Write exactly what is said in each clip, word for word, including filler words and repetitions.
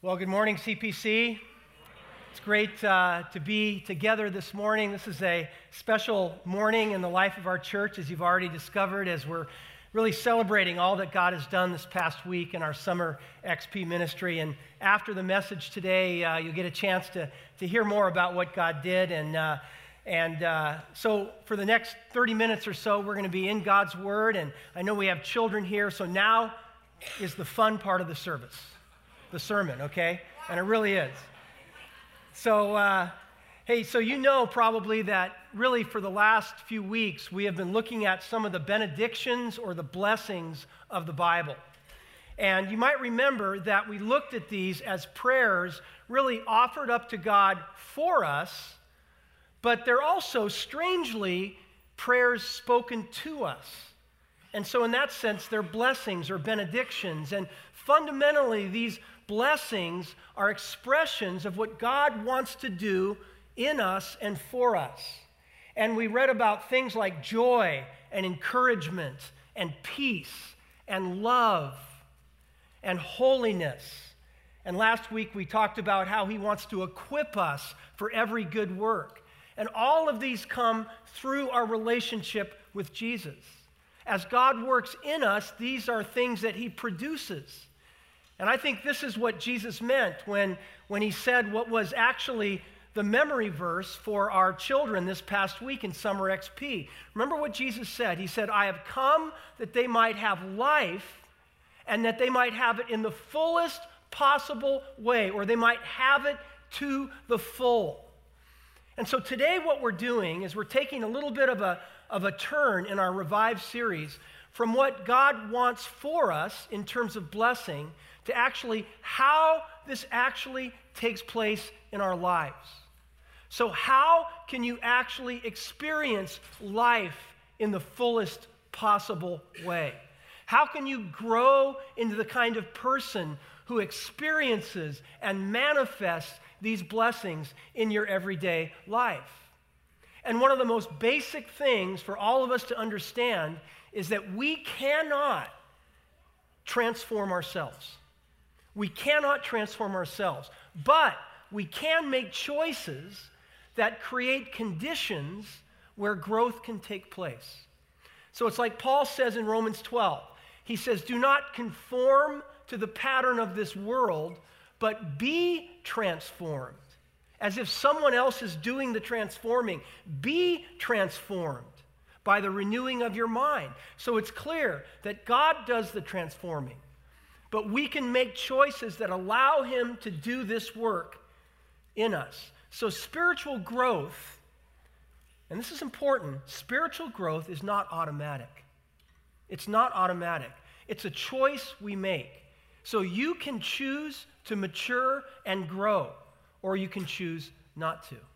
Well, good morning, C P C. It's great uh, to be together this morning. This is a special morning in the life of our church, as you've already discovered, as we're really celebrating all that God has done this past week in our Summer X P ministry. And after the message today, uh, you'll get a chance to, to hear more about what God did. And, uh, and uh, so for the next thirty minutes or so, we're going to be in God's Word. And I know we have children here, so now is the fun part of the service. The sermon, okay? And it really is. So, uh, hey, so you know probably that really for the last few weeks, we have been looking at some of the benedictions or the blessings of the Bible. And you might remember that we looked at these as prayers really offered up to God for us, but they're also strangely prayers spoken to us. And so in that sense, they're blessings or benedictions. And fundamentally, these blessings are expressions of what God wants to do in us and for us. And we read about things like joy and encouragement and peace and love and holiness. And last week we talked about how he wants to equip us for every good work. And all of these come through our relationship with Jesus. As God works in us, these are things that he produces. And I think this is what Jesus meant when, when he said what was actually the memory verse for our children this past week in Summer X P. Remember what Jesus said? He said, I have come that they might have life and that they might have it in the fullest possible way, or they might have it to the full. And so today what we're doing is we're taking a little bit of a, of a turn in our Revive series from what God wants for us in terms of blessing to actually how this actually takes place in our lives. So how can you actually experience life in the fullest possible way? How can you grow into the kind of person who experiences and manifests these blessings in your everyday life? And one of the most basic things for all of us to understand is that we cannot transform ourselves. We cannot transform ourselves, but we can make choices that create conditions where growth can take place. So it's like Paul says in Romans twelve. He says, do not conform to the pattern of this world, but be transformed. As if someone else is doing the transforming. Be transformed by the renewing of your mind. So it's clear that God does the transforming. But we can make choices that allow him to do this work in us. So spiritual growth, and this is important, spiritual growth is not automatic. It's not automatic. It's a choice we make. So you can choose to mature and grow, or you can choose not to.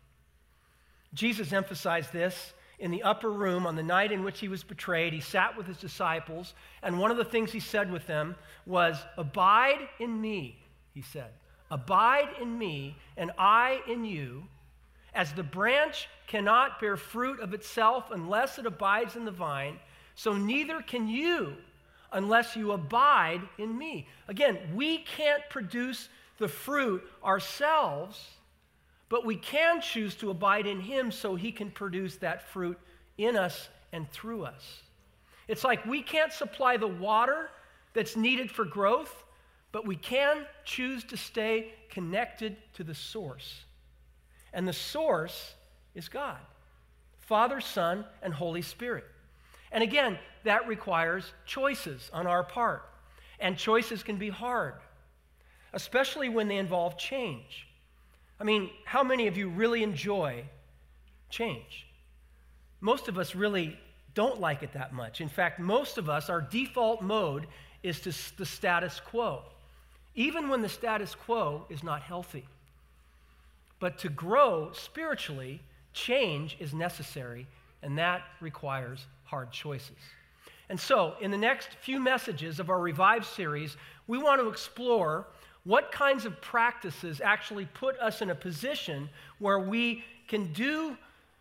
Jesus emphasized this in the upper room on the night in which he was betrayed. He sat with his disciples, and one of the things he said with them was, abide in me, he said. Abide in me, and I in you. As the branch cannot bear fruit of itself unless it abides in the vine, so neither can you unless you abide in me. Again, we can't produce the fruit ourselves, but we can choose to abide in him so he can produce that fruit in us and through us. It's like we can't supply the water that's needed for growth, but we can choose to stay connected to the source. And the source is God, Father, Son, and Holy Spirit. And again, that requires choices on our part. And choices can be hard, especially when they involve change. I mean, how many of you really enjoy change? Most of us really don't like it that much. In fact, most of us, our default mode is to the status quo, even when the status quo is not healthy. But to grow spiritually, change is necessary, and that requires hard choices. And so, in the next few messages of our Revive series, we want to explore what kinds of practices actually put us in a position where we can do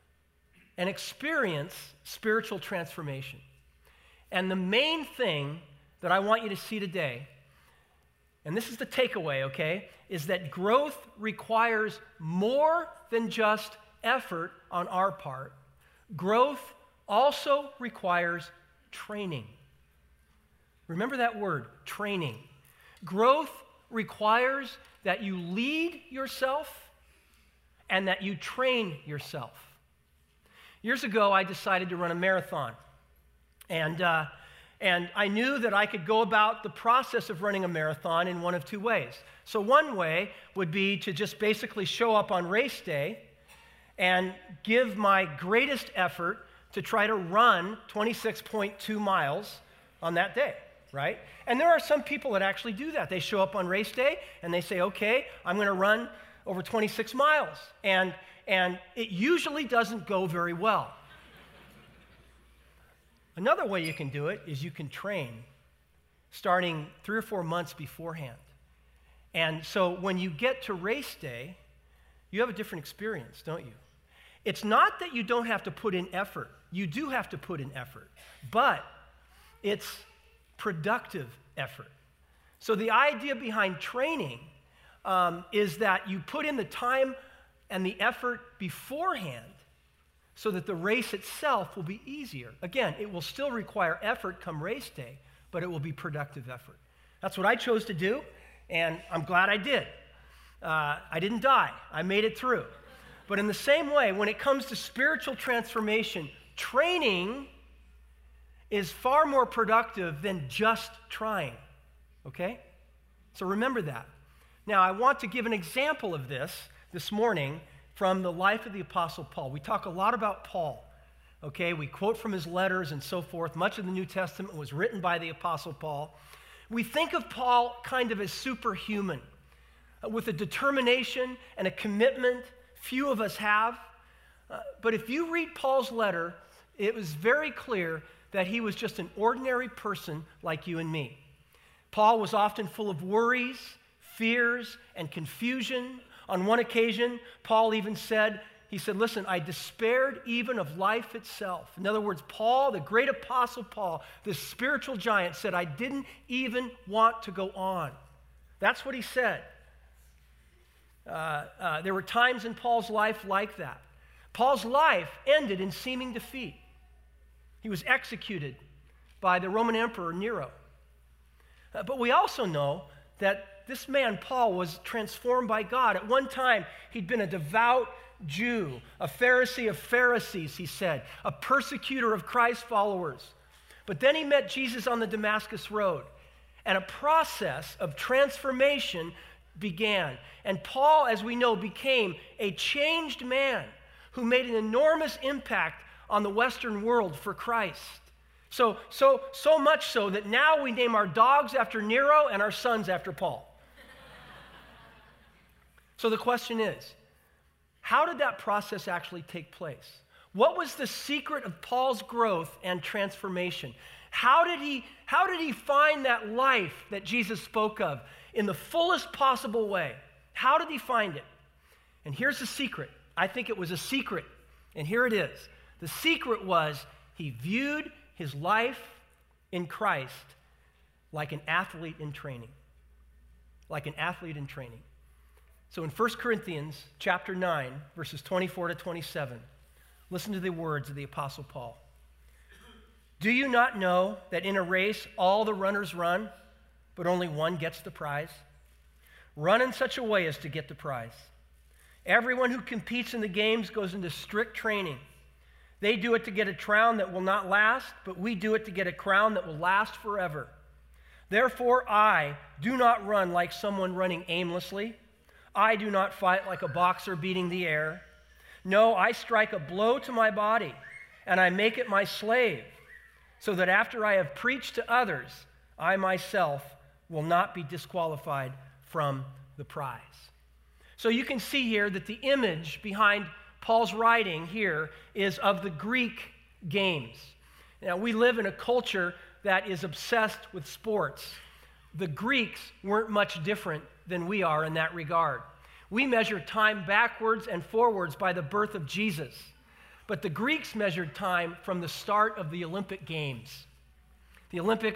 and experience spiritual transformation. And the main thing that I want you to see today and this is the takeaway, okay, is that growth requires more than just effort on our part. Growth also requires training. Remember that word, training. Growth requires that you lead yourself and that you train yourself. Years ago, I decided to run a marathon. And, uh, and I knew that I could go about the process of running a marathon in one of two ways. So one way would be to just basically show up on race day and give my greatest effort to try to run twenty-six point two miles on that day, right? And there are some people that actually do that. They show up on race day and they say, okay, I'm going to run over twenty-six miles. And, and it usually doesn't go very well. Another way you can do it is you can train starting three or four months beforehand. And so when you get to race day, you have a different experience, don't you? It's not that you don't have to put in effort. You do have to put in effort, but it's productive effort. So the idea behind training um, is that you put in the time and the effort beforehand so that the race itself will be easier. Again, it will still require effort come race day, but it will be productive effort. That's what I chose to do, and I'm glad I did. Uh, I didn't die. I made it through. But in the same way, when it comes to spiritual transformation, training is far more productive than just trying, okay? So remember that. Now, I want to give an example of this this morning from the life of the Apostle Paul. We talk a lot about Paul, okay? We quote from his letters and so forth. Much of the New Testament was written by the Apostle Paul. We think of Paul kind of as superhuman, uh, with a determination and a commitment few of us have. Uh, but if you read Paul's letter, it was very clear that he was just an ordinary person like you and me. Paul was often full of worries, fears, and confusion. On one occasion, Paul even said, he said, listen, I despaired even of life itself. In other words, Paul, the great apostle Paul, this spiritual giant, said, I didn't even want to go on. That's what he said. Uh, uh, there were times in Paul's life like that. Paul's life ended in seeming defeat. He was executed by the Roman Emperor Nero. Uh, but we also know that this man, Paul, was transformed by God. At one time, he'd been a devout Jew, a Pharisee of Pharisees, he said, a persecutor of Christ's followers. But then he met Jesus on the Damascus Road, and a process of transformation began. And Paul, as we know, became a changed man who made an enormous impact on the Western world for Christ. So, so, so much so that now we name our dogs after Nero and our sons after Paul. So the question is, how did that process actually take place? What was the secret of Paul's growth and transformation? How did he, how did he find that life that Jesus spoke of in the fullest possible way? How did he find it? And here's the secret. I think it was a secret, and here it is. The secret was he viewed his life in Christ like an athlete in training. Like an athlete in training. So in First Corinthians chapter nine, verses twenty-four to twenty-seven, listen to the words of the Apostle Paul. Do you not know that in a race all the runners run, but only one gets the prize? Run in such a way as to get the prize. Everyone who competes in the games goes into strict training. They do it to get a crown that will not last, but we do it to get a crown that will last forever. Therefore, I do not run like someone running aimlessly. I do not fight like a boxer beating the air. No, I strike a blow to my body, and I make it my slave, so that after I have preached to others, I myself will not be disqualified from the prize. So you can see here that the image behind Paul's writing here is of the Greek games. Now, we live in a culture that is obsessed with sports. The Greeks weren't much different than we are in that regard. We measure time backwards and forwards by the birth of Jesus. But the Greeks measured time from the start of the Olympic Games. The Olympics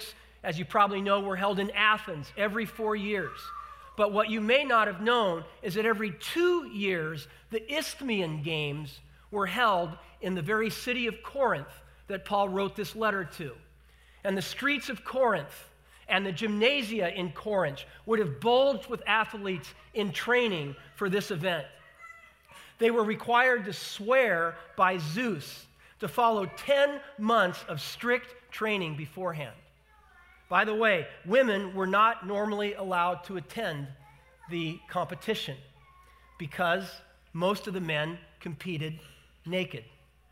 as you probably know, were held in Athens every four years. But what you may not have known is that every two years, the Isthmian Games were held in the very city of Corinth that Paul wrote this letter to. And the streets of Corinth and the gymnasia in Corinth would have bulged with athletes in training for this event. They were required to swear by Zeus to follow ten months of strict training beforehand. By the way, women were not normally allowed to attend the competition because most of the men competed naked.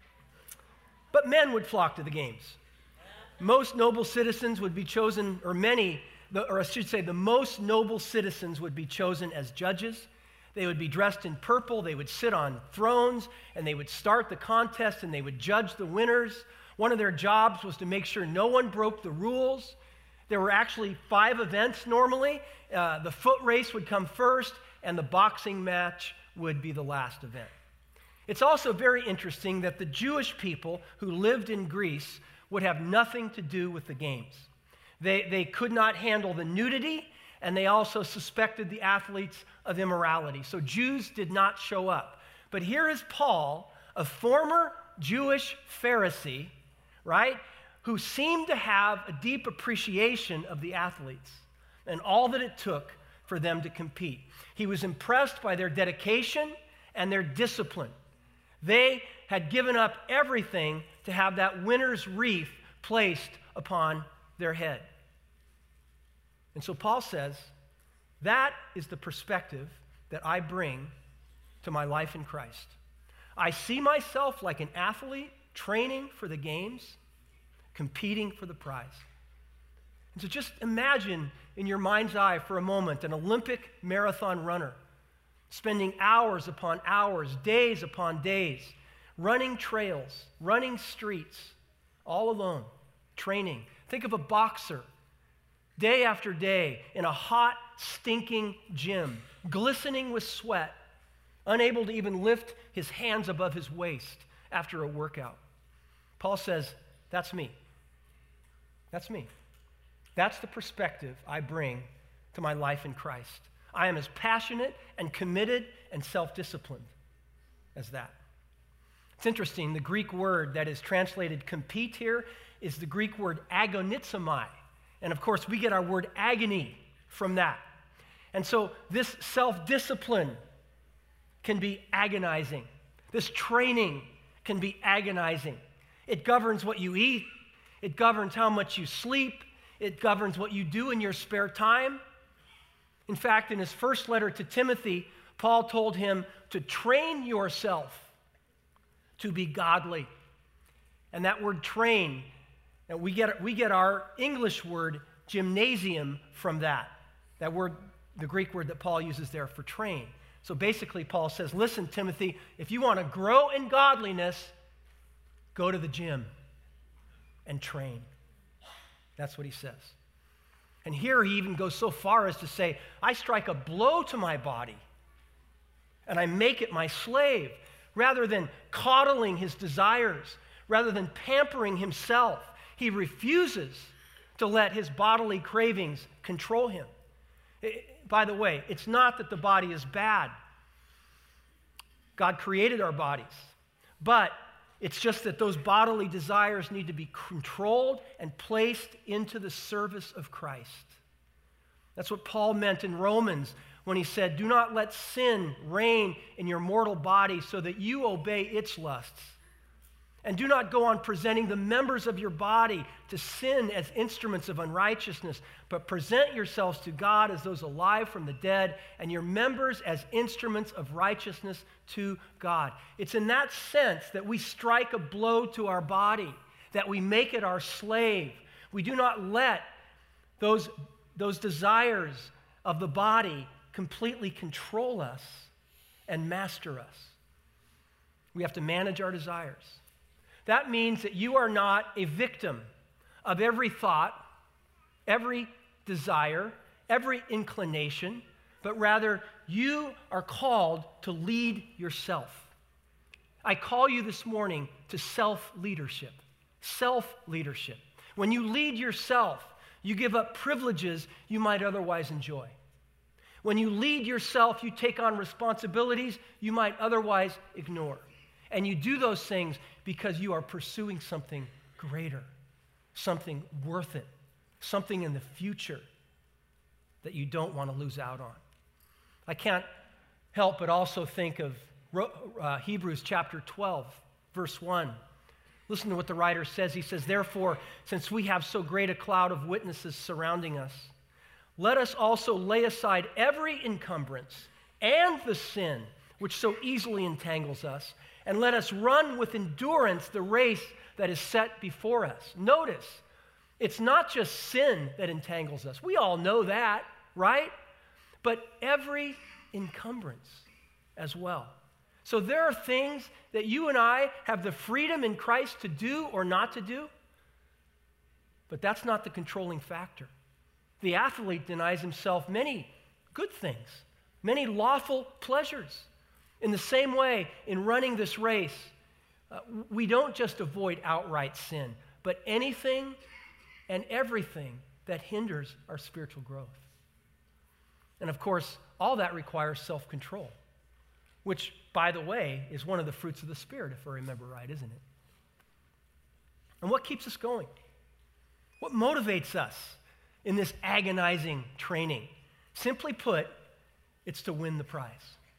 But men would flock to the games. Most noble citizens would be chosen, or many, or I should say the most noble citizens would be chosen as judges. They would be dressed in purple, they would sit on thrones, and they would start the contest, and they would judge the winners. One of their jobs was to make sure no one broke the rules. There were actually five events normally. Uh, the foot race would come first, and the boxing match would be the last event. It's also very interesting that the Jewish people who lived in Greece would have nothing to do with the games. They, they could not handle the nudity, and they also suspected the athletes of immorality. So Jews did not show up. But here is Paul, a former Jewish Pharisee, right, who seemed to have a deep appreciation of the athletes and all that it took for them to compete. He was impressed by their dedication and their discipline. They had given up everything to have that winner's wreath placed upon their head. And so Paul says, that is the perspective that I bring to my life in Christ. I see myself like an athlete training for the games, competing for the prize. And so just imagine in your mind's eye for a moment an Olympic marathon runner spending hours upon hours, days upon days, running trails, running streets, all alone, training. Think of a boxer, day after day, in a hot, stinking gym, glistening with sweat, unable to even lift his hands above his waist after a workout. Paul says, that's me. That's me. That's the perspective I bring to my life in Christ. I am as passionate and committed and self-disciplined as that. It's interesting, the Greek word that is translated compete here is the Greek word agonizomai. And of course, we get our word agony from that. And so this self-discipline can be agonizing. This training can be agonizing. It governs what you eat. It governs how much you sleep. It governs what you do in your spare time. In fact, in his first letter to Timothy, Paul told him to train yourself to be godly. And that word train, and we get, we get our English word gymnasium from that. That word, the Greek word that Paul uses there for train. So basically, Paul says, listen, Timothy, if you want to grow in godliness, go to the gym and train. That's what he says. And here he even goes so far as to say, I strike a blow to my body and I make it my slave. Rather than coddling his desires, rather than pampering himself, he refuses to let his bodily cravings control him. It, by the way, it's not that the body is bad. God created our bodies. But it's just that those bodily desires need to be controlled and placed into the service of Christ. That's what Paul meant in Romans when he said, do not let sin reign in your mortal body so that you obey its lusts. And do not go on presenting the members of your body to sin as instruments of unrighteousness, but present yourselves to God as those alive from the dead, and your members as instruments of righteousness to God. It's in that sense that we strike a blow to our body, that we make it our slave. We do not let those, those desires of the body completely control us and master us. We have to manage our desires. That means that you are not a victim of every thought, every desire, every inclination, but rather you are called to lead yourself. I call you this morning to self-leadership. Self-leadership. When you lead yourself, You give up privileges you might otherwise enjoy. When you lead yourself, you take on responsibilities you might otherwise ignore. And you do those things because you are pursuing something greater, something worth it, something in the future that you don't want to lose out on. I can't help but also think of uh, Hebrews chapter twelve, verse one. Listen to what the writer says. He says, "Therefore, since we have so great a cloud of witnesses surrounding us, let us also lay aside every encumbrance and the sin which so easily entangles us, and let us run with endurance the race that is set before us." Notice, it's not just sin that entangles us. We all know that, right? But every encumbrance as well. So there are things that you and I have the freedom in Christ to do or not to do, but that's not the controlling factor. The athlete denies himself many good things, many lawful pleasures. In the same way, in running this race, uh, we don't just avoid outright sin, but anything and everything that hinders our spiritual growth. And of course, all that requires self-control, which, by the way, is one of the fruits of the Spirit, if I remember right, isn't it? And what keeps us going? What motivates us in this agonizing training? Simply put, it's to win the prize.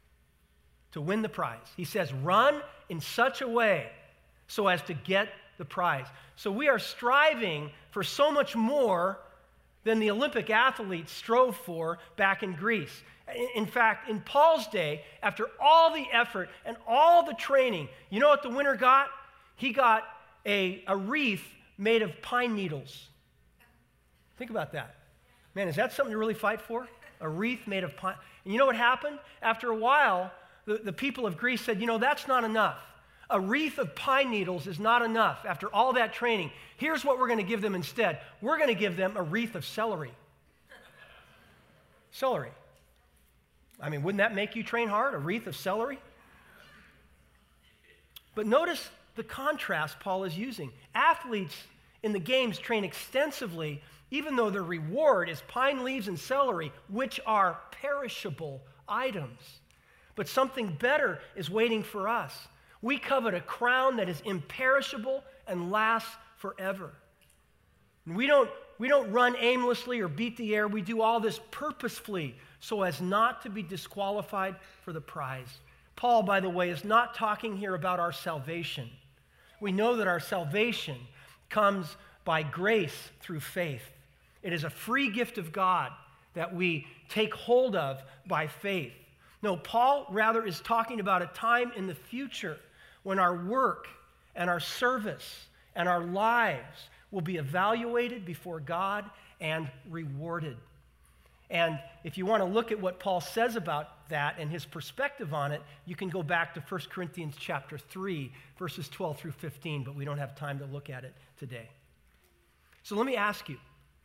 To win the prize. He says, run in such a way so as to get the prize. So we are striving for so much more than the Olympic athletes strove for back in Greece. In fact, in Paul's day, after all the effort and all the training, you know what the winner got? He got a, a wreath made of pine needles. Think about that. Man, is that something to really fight for? A wreath made of pine. And you know what happened? After a while, the, the people of Greece said, you know, that's not enough. A wreath of pine needles is not enough. After all that training, here's what we're going to give them instead. We're going to give them a wreath of celery. Celery. I mean, wouldn't that make you train hard? A wreath of celery? But notice the contrast Paul is using. Athletes in the games train extensively, even though their reward is pine leaves and celery, which are perishable items. But something better is waiting for us. We covet a crown that is imperishable and lasts forever. And we don't, we don't run aimlessly or beat the air. We do all this purposefully so as not to be disqualified for the prize. Paul, by the way, is not talking here about our salvation. We know that our salvation comes by grace through faith. It is a free gift of God that we take hold of by faith. No, Paul rather is talking about a time in the future when our work and our service and our lives will be evaluated before God and rewarded. And if you want to look at what Paul says about that and his perspective on it, you can go back to First Corinthians chapter three, verses twelve through fifteen, but we don't have time to look at it today. So let me ask you,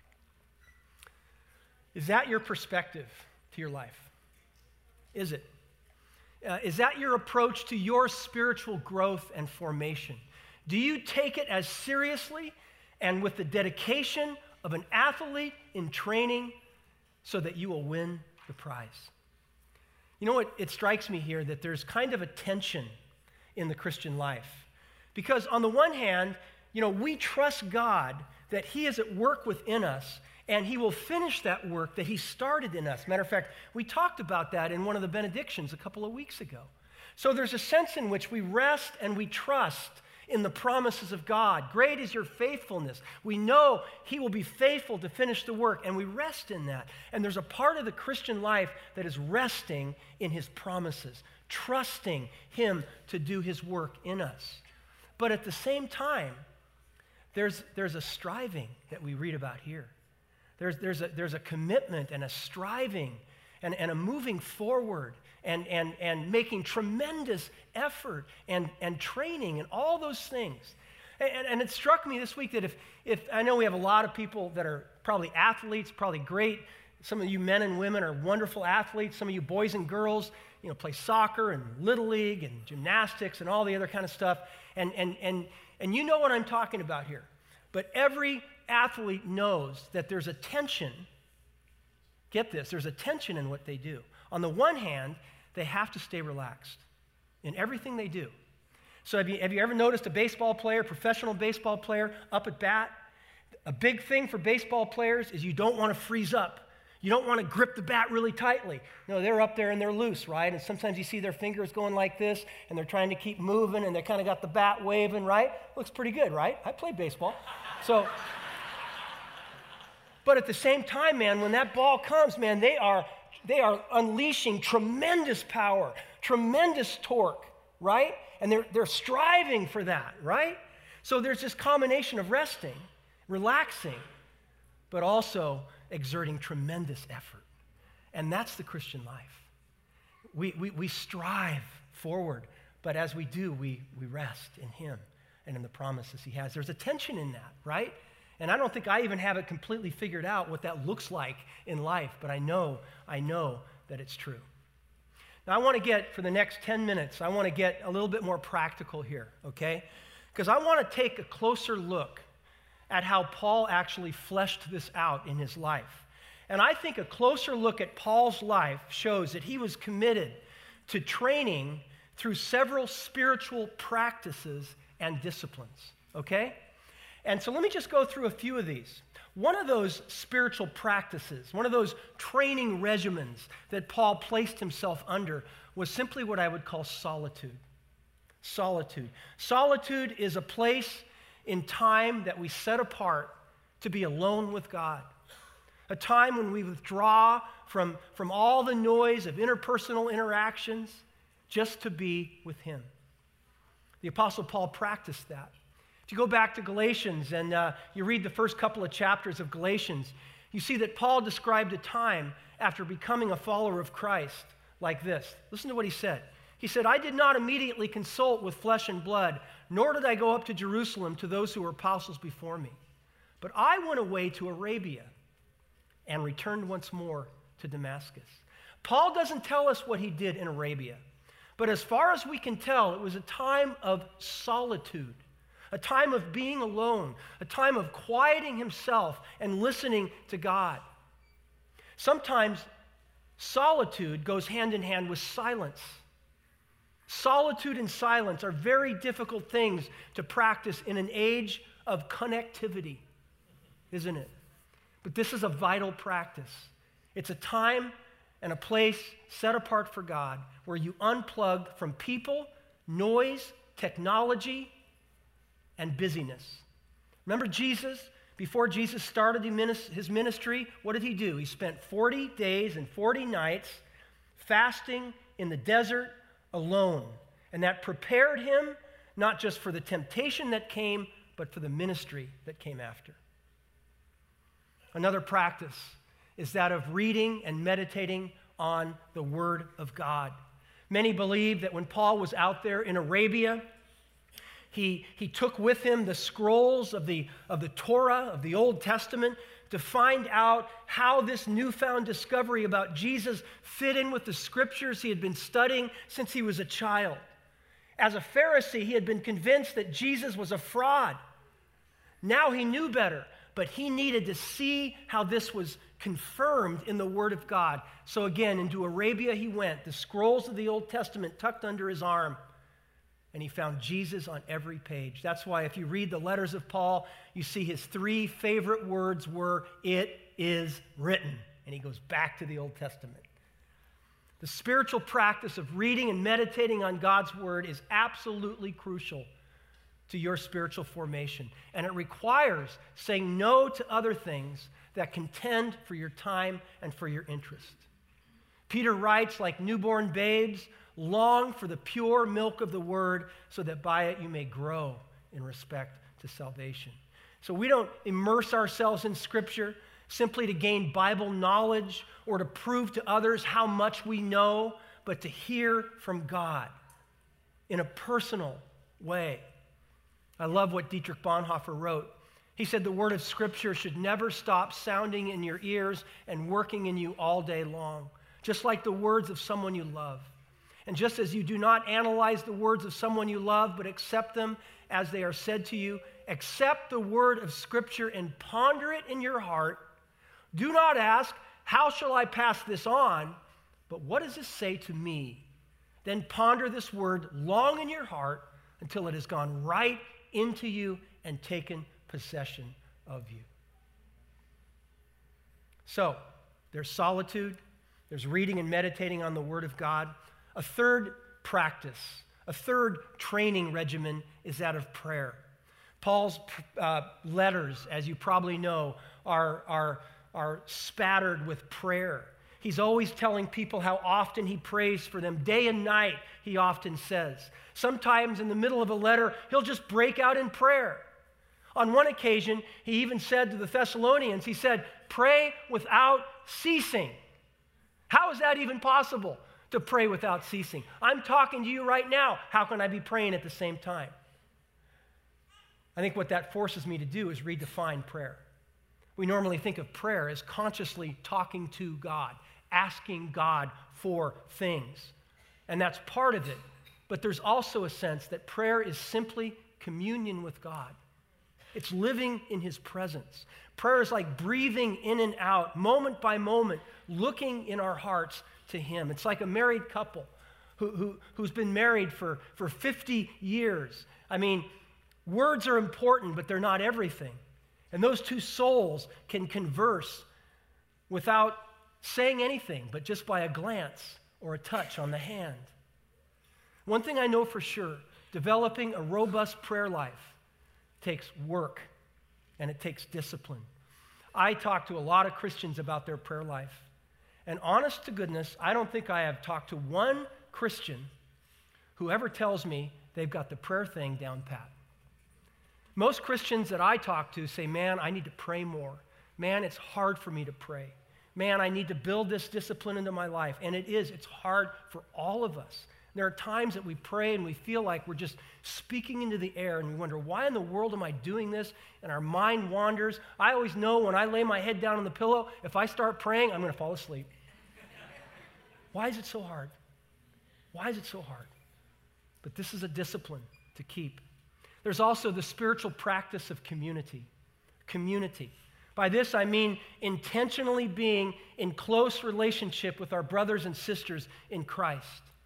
is that your perspective to your life? Is it? Uh, is that your approach to your spiritual growth and formation? Do you take it as seriously and with the dedication of an athlete in training so that you will win the prize? You know what? It strikes me here that there's kind of a tension in the Christian life. Because on the one hand, you know, we trust God that He is at work within us, and He will finish that work that He started in us. Matter of fact, we talked about that in one of the benedictions a couple of weeks ago. So there's a sense in which we rest and we trust in the promises of God. Great is your faithfulness. We know He will be faithful to finish the work, and we rest in that. And there's a part of the Christian life that is resting in His promises, trusting Him to do His work in us. But at the same time, there's, there's a striving that we read about here. There's, there's, a, there's a commitment and a striving and, and a moving forward and, and, and making tremendous effort and, and training and all those things. And, and it struck me this week that if, if, I know we have a lot of people that are probably athletes, probably great. Some of you men and women are wonderful athletes. Some of you boys and girls, you know, play soccer and Little League and gymnastics and all the other kind of stuff. And, and, and, and you know what I'm talking about here. But every athlete knows that there's a tension. Get this, there's a tension in what they do. On the one hand, they have to stay relaxed in everything they do. So have you, have you ever noticed a baseball player, professional baseball player, up at bat? A big thing for baseball players is you don't want to freeze up. You don't want to grip the bat really tightly. No, they're up there and they're loose, right? And sometimes you see their fingers going like this, and they're trying to keep moving, and they kind of got the bat waving, right? Looks pretty good, right? I played baseball. So, but at the same time, man, when that ball comes, man, they are, they are unleashing tremendous power, tremendous torque, right? And they're, they're striving for that, right? So there's this combination of resting, relaxing, but also exerting tremendous effort. And that's the Christian life. We, we, we strive forward, but as we do, we, we rest in Him and in the promises He has. There's a tension in that, right? And I don't think I even have it completely figured out what that looks like in life, but I know, I know that it's true. Now, I want to get, for the next ten minutes, I want to get a little bit more practical here, okay? Because I want to take a closer look at how Paul actually fleshed this out in his life. And I think a closer look at Paul's life shows that he was committed to training through several spiritual practices and disciplines, okay? And so let me just go through a few of these. One of those spiritual practices, one of those training regimens that Paul placed himself under was simply what I would call solitude. Solitude. Solitude is a place in time that we set apart to be alone with God. A time when we withdraw from, from all the noise of interpersonal interactions just to be with Him. The Apostle Paul practiced that. If you go back to Galatians and uh, you read the first couple of chapters of Galatians, you see that Paul described a time after becoming a follower of Christ like this. Listen to what he said. He said, "I did not immediately consult with flesh and blood, nor did I go up to Jerusalem to those who were apostles before me. But I went away to Arabia and returned once more to Damascus." Paul doesn't tell us what he did in Arabia, but as far as we can tell, it was a time of solitude, a time of being alone, a time of quieting himself and listening to God. Sometimes solitude goes hand in hand with silence. Solitude and silence are very difficult things to practice in an age of connectivity, isn't it? But this is a vital practice. It's a time and a place set apart for God where you unplug from people, noise, technology, and busyness. Remember Jesus? Before Jesus started his ministry, what did he do? He spent forty days and forty nights fasting in the desert alone. And that prepared him not just for the temptation that came, but for the ministry that came after. Another practice is that of reading and meditating on the Word of God. Many believe that when Paul was out there in Arabia, he, he took with him the scrolls of the, of the Torah, of the Old Testament, to find out how this newfound discovery about Jesus fit in with the scriptures he had been studying since he was a child. As a Pharisee, he had been convinced that Jesus was a fraud. Now he knew better, but he needed to see how this was confirmed in the Word of God. So again, into Arabia he went, the scrolls of the Old Testament tucked under his arm, and he found Jesus on every page. That's why if you read the letters of Paul, you see his three favorite words were, "It is written." And he goes back to the Old Testament. The spiritual practice of reading and meditating on God's Word is absolutely crucial to your spiritual formation. And it requires saying no to other things that contend for your time and for your interest. Peter writes, like newborn babes, long for the pure milk of the Word, so that by it you may grow in respect to salvation. So we don't immerse ourselves in Scripture simply to gain Bible knowledge or to prove to others how much we know, but to hear from God in a personal way. I love what Dietrich Bonhoeffer wrote. He said, "The word of Scripture should never stop sounding in your ears and working in you all day long, just like the words of someone you love. And just as you do not analyze the words of someone you love, but accept them as they are said to you accept the word of Scripture and ponder it in your heart. Do not ask, how shall I pass this on? But what does this say to me? Then ponder this word long in your heart until it has gone right into you and taken possession of you. So, there's solitude, there's reading and meditating on the Word of God. A third practice, a third training regimen is that of prayer. Paul's uh, letters, as you probably know, are, are, are spattered with prayer. He's always telling people how often he prays for them. Day and night, he often says. Sometimes in the middle of a letter, he'll just break out in prayer. On one occasion, he even said to the Thessalonians, he said, pray without ceasing. How is that even possible, to pray without ceasing? I'm talking to you right now. How can I be praying at the same time? I think what that forces me to do is redefine prayer. We normally think of prayer as consciously talking to God, asking God for things. And that's part of it. But there's also a sense that prayer is simply communion with God. It's living in His presence. Prayer is like breathing in and out, moment by moment, looking in our hearts to Him. It's like a married couple who, who, who's been married for, for fifty years. I mean, words are important, but they're not everything. And those two souls can converse without saying anything, but just by a glance or a touch on the hand. One thing I know for sure, developing a robust prayer life takes work and it takes discipline. I talk to a lot of Christians about their prayer life. And honest to goodness, I don't think I have talked to one Christian who ever tells me they've got the prayer thing down pat. Most Christians that I talk to say, man, I need to pray more. Man, it's hard for me to pray. Man, I need to build this discipline into my life. And it is. It's hard for all of us. There are times that we pray and we feel like we're just speaking into the air and we wonder, why in the world am I doing this? And our mind wanders. I always know when I lay my head down on the pillow, if I start praying, I'm going to fall asleep. Why is it so hard? Why is it so hard? But this is a discipline to keep. There's also the spiritual practice of community. Community. By this, I mean intentionally being in close relationship with our brothers and sisters in Christ.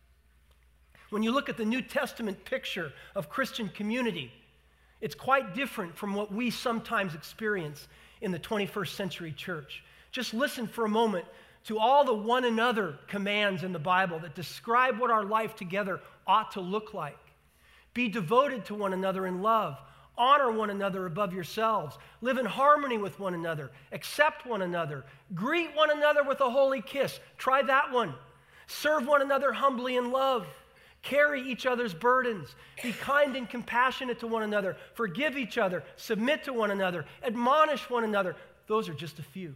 When you look at the New Testament picture of Christian community, it's quite different from what we sometimes experience in the twenty-first century church. Just listen for a moment to all the one another commands in the Bible that describe what our life together ought to look like. Be devoted to one another in love. Honor one another above yourselves. Live in harmony with one another. Accept one another. Greet one another with a holy kiss. Try that one. Serve one another humbly in love. Carry each other's burdens. Be kind and compassionate to one another. Forgive each other. Submit to one another. Admonish one another. Those are just a few.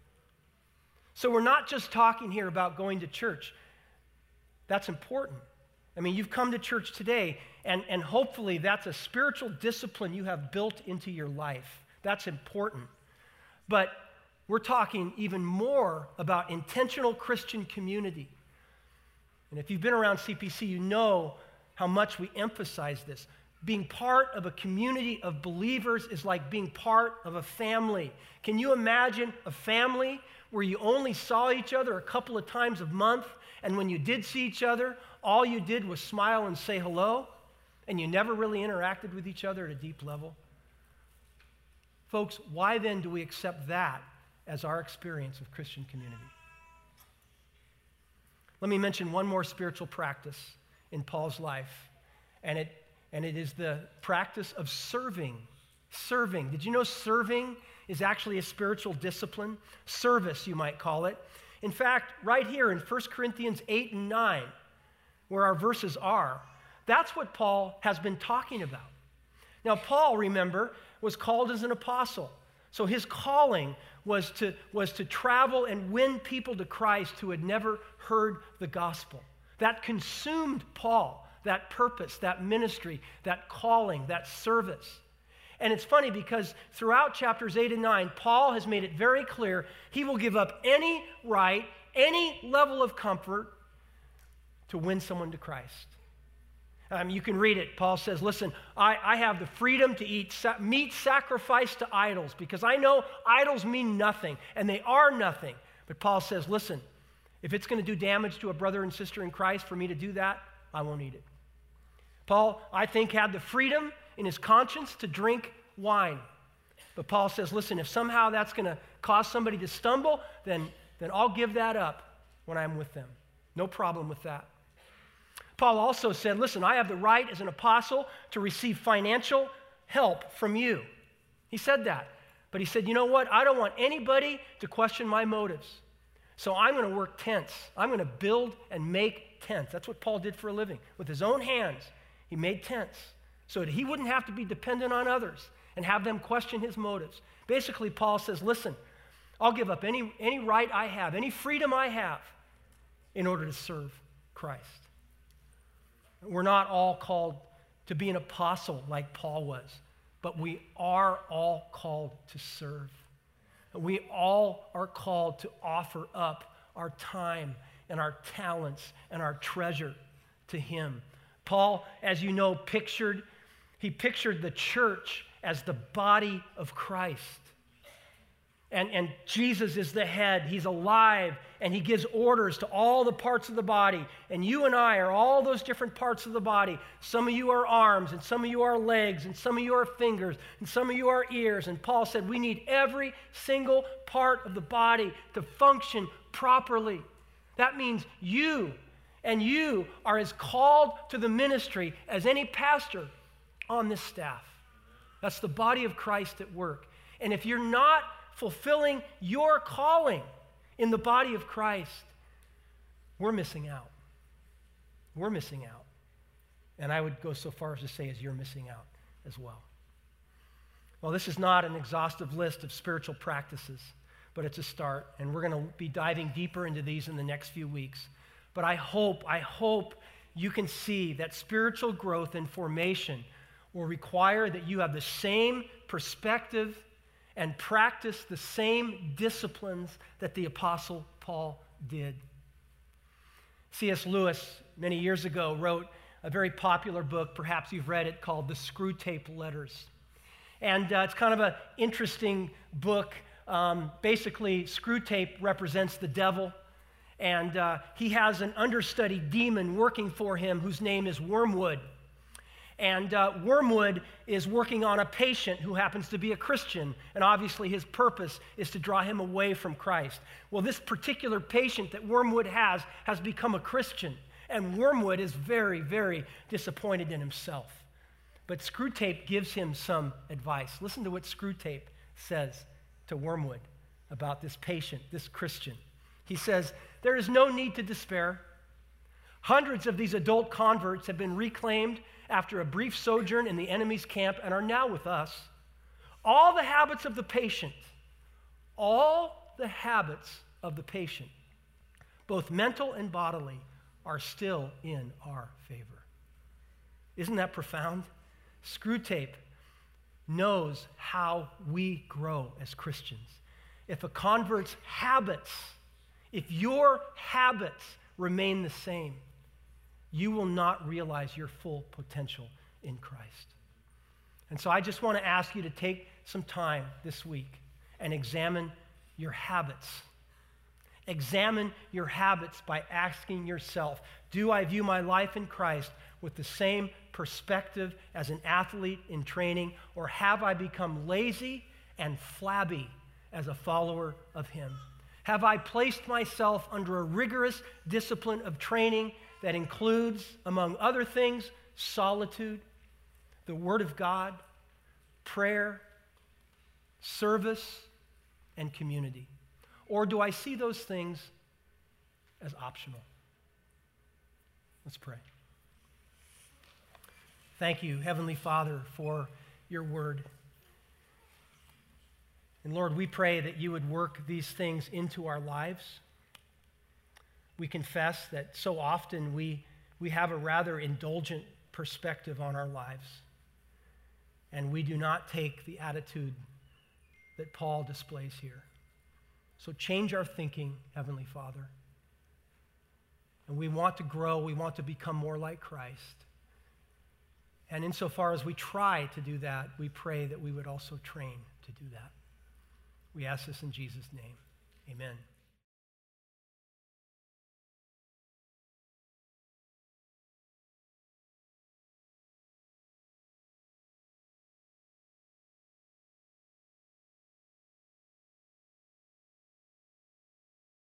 So we're not just talking here about going to church. That's important. I mean, you've come to church today, and, and hopefully that's a spiritual discipline you have built into your life. That's important. But we're talking even more about intentional Christian community. And if you've been around C P C, you know how much we emphasize this. Being part of a community of believers is like being part of a family. Can you imagine a family where you only saw each other a couple of times a month, and when you did see each other, all you did was smile and say hello, and you never really interacted with each other at a deep level? Folks, why then do we accept that as our experience of Christian community? Let me mention one more spiritual practice in Paul's life, and it, and it is the practice of serving. Serving. Did you know serving is actually a spiritual discipline? Service, you might call it. In fact, right here in First Corinthians eight and nine, where our verses are, that's what Paul has been talking about. Now, Paul, remember, was called as an apostle. So his calling was to, was to travel and win people to Christ who had never heard the gospel. That consumed Paul, that purpose, that ministry, that calling, that service. And it's funny because throughout chapters eight and nine, Paul has made it very clear he will give up any right, any level of comfort to win someone to Christ. Um, you can read it. Paul says, listen, I, I have the freedom to eat sa- meat sacrificed to idols because I know idols mean nothing, and they are nothing. But Paul says, listen, if it's going to do damage to a brother and sister in Christ for me to do that, I won't eat it. Paul, I think, had the freedom in his conscience to drink wine. But Paul says, listen, if somehow that's going to cause somebody to stumble, then, then I'll give that up when I'm with them. No problem with that. Paul also said, listen, I have the right as an apostle to receive financial help from you. He said that. But he said, you know what? I don't want anybody to question my motives. So I'm going to work tents. I'm going to build and make tents. That's what Paul did for a living. With his own hands, he made tents so that he wouldn't have to be dependent on others and have them question his motives. Basically, Paul says, listen, I'll give up any, any right I have, any freedom I have in order to serve Christ. We're not all called to be an apostle like Paul was, but we are all called to serve. We all are called to offer up our time and our talents and our treasure to him. Paul, as you know, pictured, he pictured the church as the body of Christ. And, and Jesus is the head. He's alive, and he gives orders to all the parts of the body. And you and I are all those different parts of the body. Some of you are arms, and some of you are legs, and some of you are fingers, and some of you are ears. And Paul said we need every single part of the body to function properly. That means you and you are as called to the ministry as any pastor on this staff. That's the body of Christ at work. And if you're not fulfilling your calling in the body of Christ, we're missing out. We're missing out. And I would go so far as to say as you're missing out as well. Well, this is not an exhaustive list of spiritual practices, but it's a start, and we're going to be diving deeper into these in the next few weeks. But I hope, I hope you can see that spiritual growth and formation will require that you have the same perspective and practice the same disciplines that the Apostle Paul did. C S Lewis, many years ago, wrote a very popular book, perhaps you've read it, called The Screwtape Letters. And uh, it's kind of an interesting book. Um, basically, Screwtape represents the devil, and uh, he has an understudy demon working for him whose name is Wormwood. And uh, Wormwood is working on a patient who happens to be a Christian, and obviously his purpose is to draw him away from Christ. Well, this particular patient that Wormwood has has become a Christian, and Wormwood is very, very disappointed in himself. But Screwtape gives him some advice. Listen to what Screwtape says to Wormwood about this patient, this Christian. He says, "There is no need to despair. Hundreds of these adult converts have been reclaimed after a brief sojourn in the enemy's camp and are now with us. All the habits of the patient, all the habits of the patient, both mental and bodily, are still in our favor." Isn't that profound? Screwtape knows how we grow as Christians. If a convert's habits, if your habits remain the same, you will not realize your full potential in Christ. And so I just want to ask you to take some time this week and examine your habits. Examine your habits by asking yourself, do I view my life in Christ with the same perspective as an athlete in training, or have I become lazy and flabby as a follower of him? Have I placed myself under a rigorous discipline of training that includes, among other things, solitude, the Word of God, prayer, service, and community? Or do I see those things as optional? Let's pray. Thank you, Heavenly Father, for your word. And Lord, we pray that you would work these things into our lives. We confess that so often we, we have a rather indulgent perspective on our lives, and we do not take the attitude that Paul displays here. So change our thinking, Heavenly Father. And we want to grow. We want to become more like Christ. And insofar as we try to do that, we pray that we would also train to do that. We ask this in Jesus' name. Amen.